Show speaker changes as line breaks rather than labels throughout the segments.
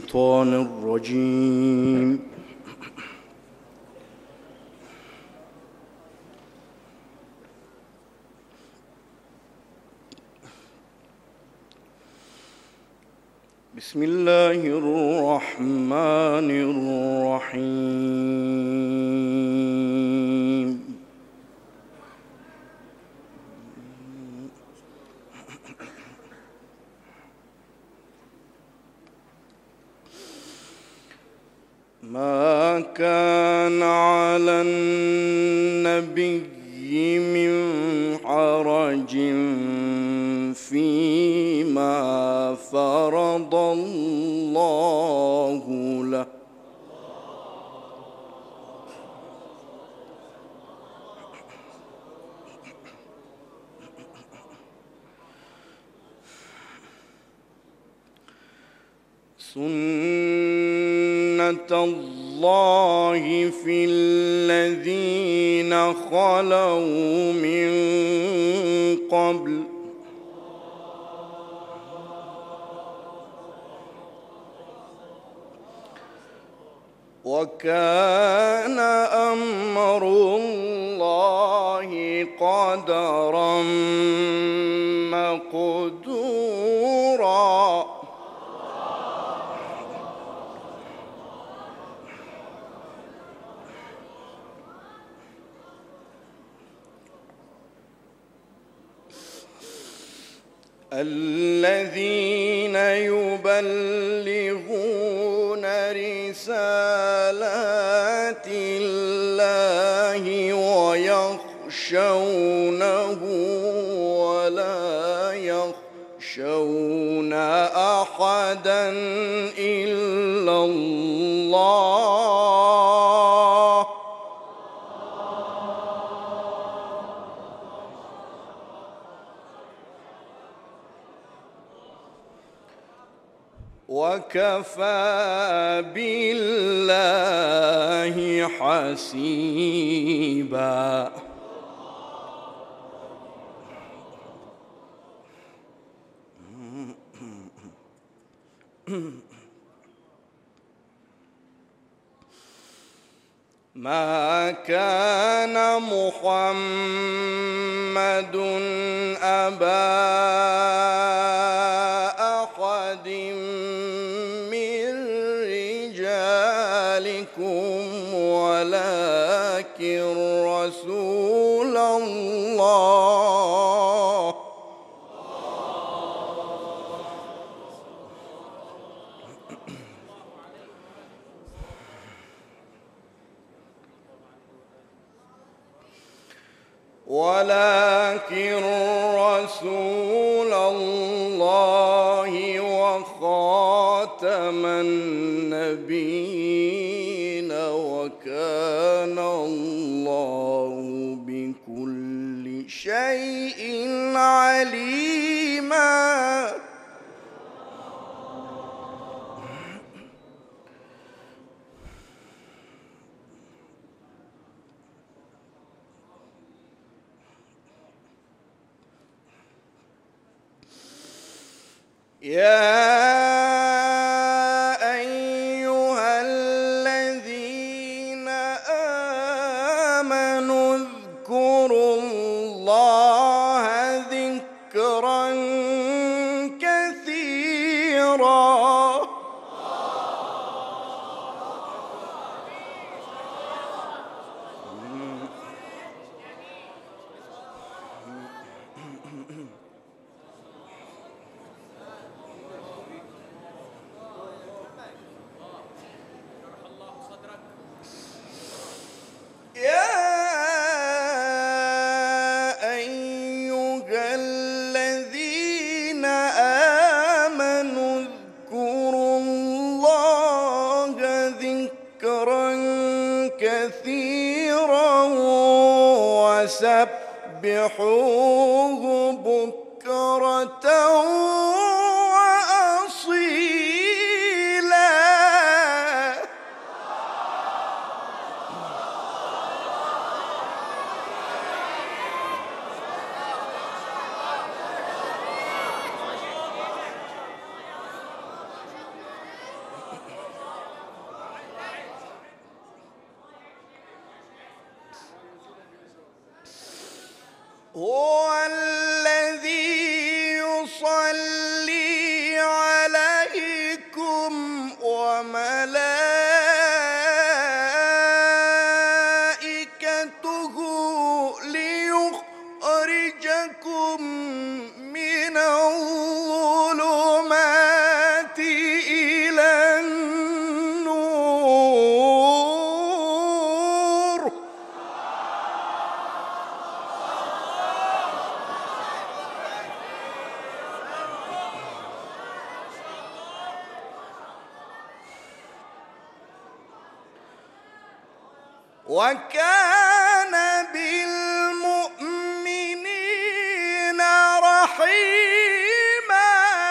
الشيطان الرجيم. بسم الله الرحمن الرحيم. ما كان على النبي من حرج فيما فرض الله له سنة الله في الذين خلوا من قبل وكان أمر الله قدرا مقدورا. الذين يبلغون رسالات الله ويخشونه ولا يخشون أحدا إلا الله وكفى بالله حسيبا. ما كان محمد أبا أحد من رجالكم ولكن رسول الله وخاتم النبيين وكان الله بكل شيء عليما. يا أيها الذين آمنوا اذكروا الله ذكرا كثيرا كثيرا وسبحوه بكرة وأصيلا. هو الذي يصلي عليكم وملائكته ليخرجكم من الظلمات إلى النور. وكان بالمؤمنين رحيما.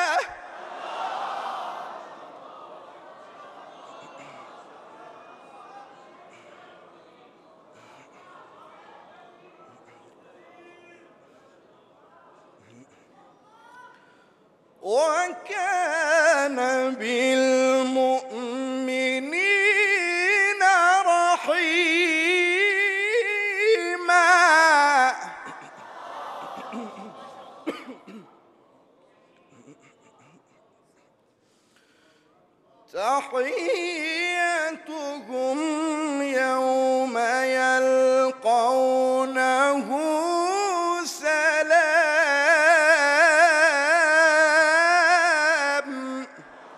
وكان بالمؤمنين رحيما. تحيتهم يوم يلقونه سلام.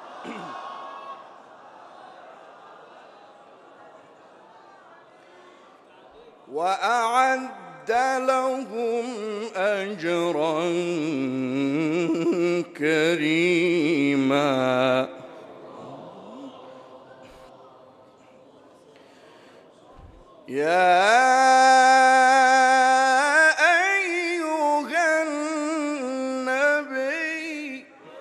وأعد لهم أجرا كريما. يا أيها النبي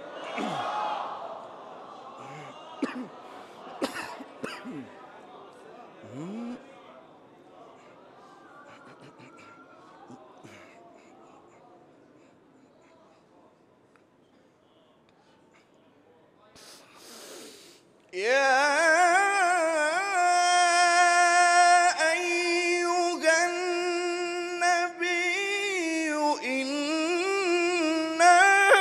إنا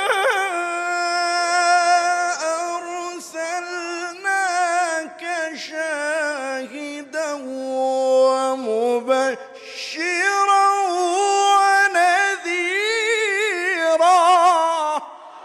أرسلناك شاهدا ومبشرا ونذيرا.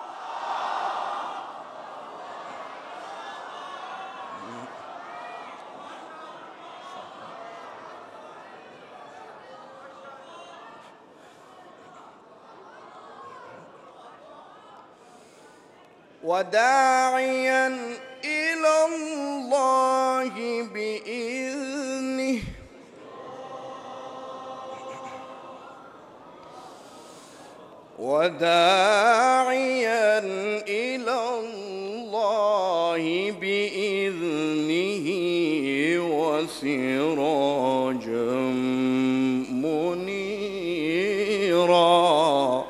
وداعيا إلى الله بإذنه وداعيا إلى الله بإذنه وسراجا منيرا.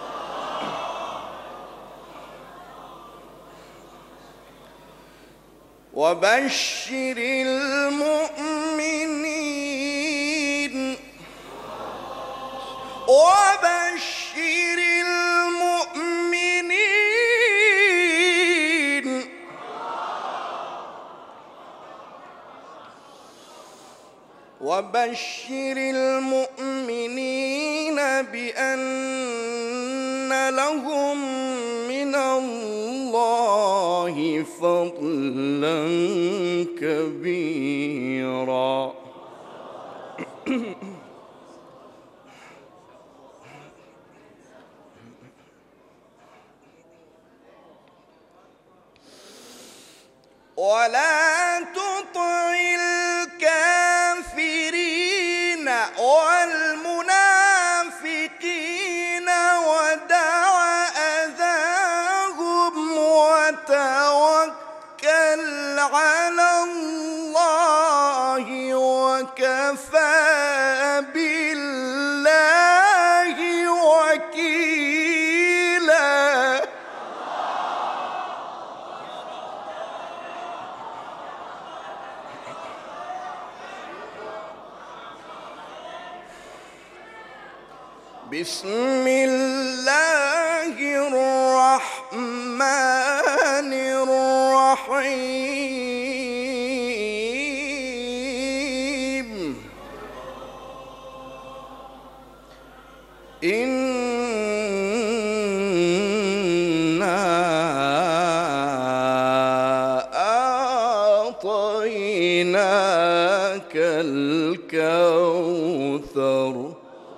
وبشر المؤمنين وبشر المؤمنين وبشر المؤمنين بأن لهم من الله فضلا كبيرا. ولا تطع الكافرين والمنافقين ودع أذاهم وتوكل على الله وكفى بالله وكيلا. بسم الله الرحمن الرحيم إنا أعطيناك الكوثر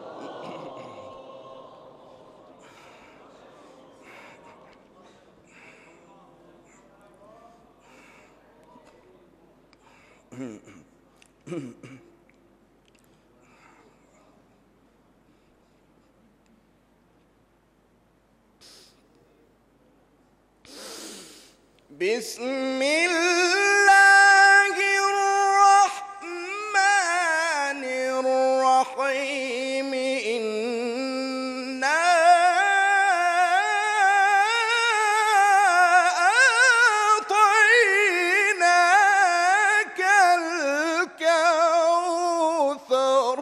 بسم الله الرحمن الرحيم إنا أعطيناك الكوثر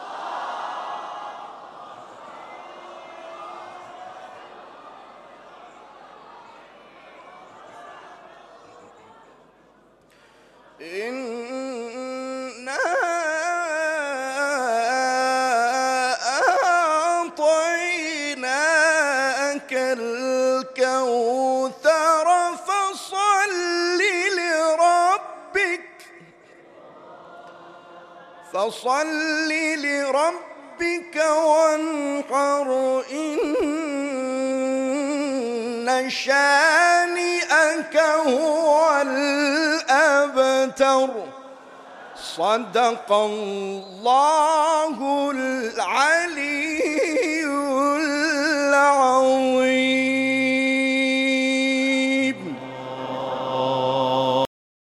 إنا أعطيناك الكوثر فصل لربك وانحر إن شانئك هو الأبتر صدق الله العلي